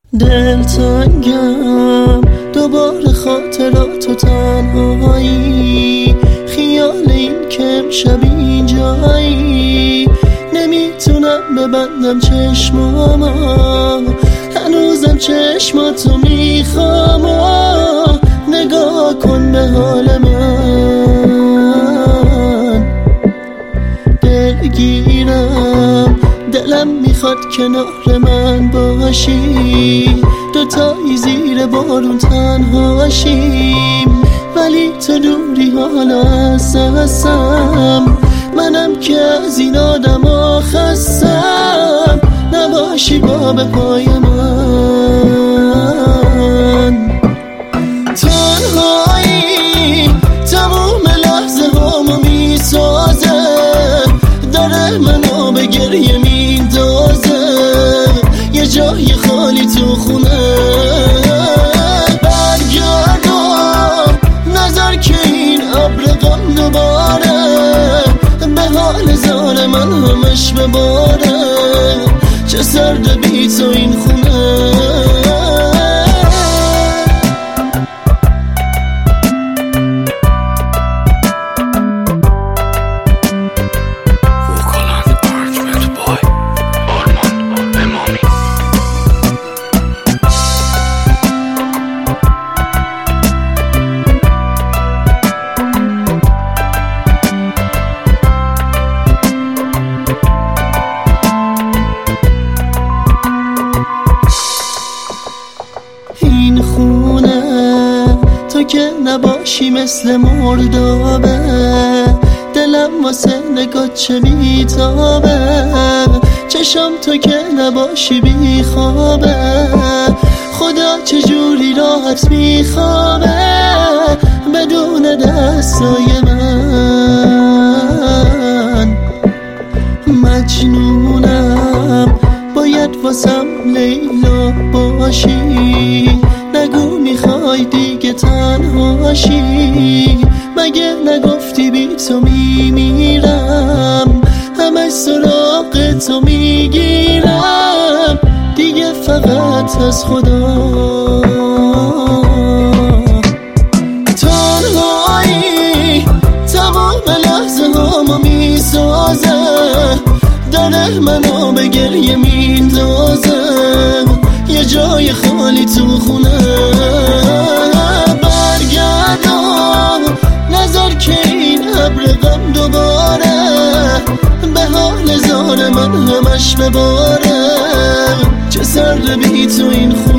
دلتنگم دوباره خاطرات و تنهایی، خیال این که امشب اینجایی، نمیتونم ببندم چشمامو، هنوزم چشماتو میخوام. نگاه کن به حال من، دلگیرم، دلم میخواد کنار من باشی، دوتایی زیر بارون تنهاشیم، ولی تو دوری حالا از دستم، منم که از این آدما خستم، نباشی باب پای من. تنهایی تموم لحظه هامو میسازه، داره منو به گریه میندازه، یه جای خالی تو خونه. برگردم نظر که این ابر غم دوباره به حال زار من همش بباره، چه سرد بی تو این خونه. این خونه تو که نباشی مثل مردابه، دلم واسه نگات چه میتابه، چشم تو که نباشی بیخوابه، خدا چجوری راحت میخوابه بدون دستای من. مجنونم باید واسم لیلا باشی، نگو میخوای دیگه تنهاشی، مگه نگفتی بی تو میمیرم، همه سراغ تو میگیرم دیگه فقط از خدا. تنهایی تمام لحظه هامو میسازه، داره منو به گریه میندازه، یه جای خالی تو خونه. برگردم نظر که این ابر غم دوباره به حال زار من همش بباره، چه سرد بی تو این خونه.